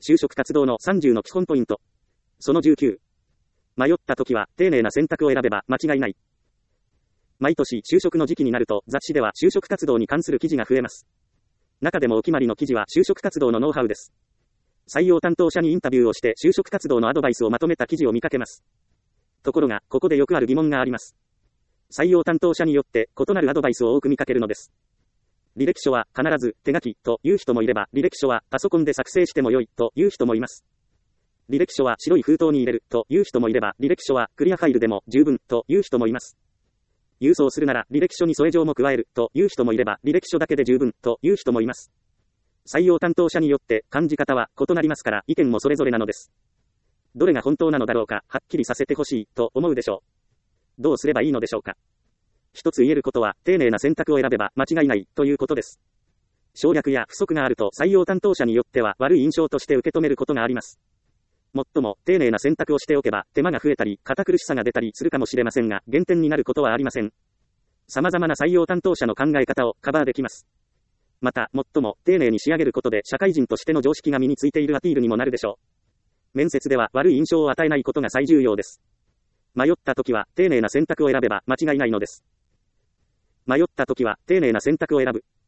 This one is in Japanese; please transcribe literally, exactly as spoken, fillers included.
就職活動のさんじゅうの基本ポイント。そのじゅうきゅう。迷った時は丁寧な選択を選べば間違いない。毎年就職の時期になると雑誌では就職活動に関する記事が増えます。中でもお決まりの記事は就職活動のノウハウです。採用担当者にインタビューをして就職活動のアドバイスをまとめた記事を見かけます。ところが、ここでよくある疑問があります。採用担当者によって異なるアドバイスを多く見かけるのです。履歴書は必ず手書きという人もいれば、履歴書はパソコンで作成しても良いという人もいます。履歴書は白い封筒に入れるという人もいれば、履歴書はクリアファイルでも十分という人もいます。郵送するなら履歴書に添え状も加えるという人もいれば、履歴書だけで十分という人もいます。採用担当者によって感じ方は異なりますから意見もそれぞれなのです。どれが本当なのだろうか、はっきりさせてほしいと思うでしょう。どうすればいいのでしょうか。一つ言えることは、丁寧な選択を選べば間違いないということです。省略や不足があると採用担当者によっては悪い印象として受け止めることがあります。もっとも、丁寧な選択をしておけば手間が増えたり、堅苦しさが出たりするかもしれませんが、減点になることはありません。様々な採用担当者の考え方をカバーできます。また、最も丁寧に仕上げることで社会人としての常識が身についているアピールにもなるでしょう。面接では悪い印象を与えないことが最重要です。迷った時は丁寧な選択を選べば間違いないのです。迷った時は丁寧な選択を選ぶ。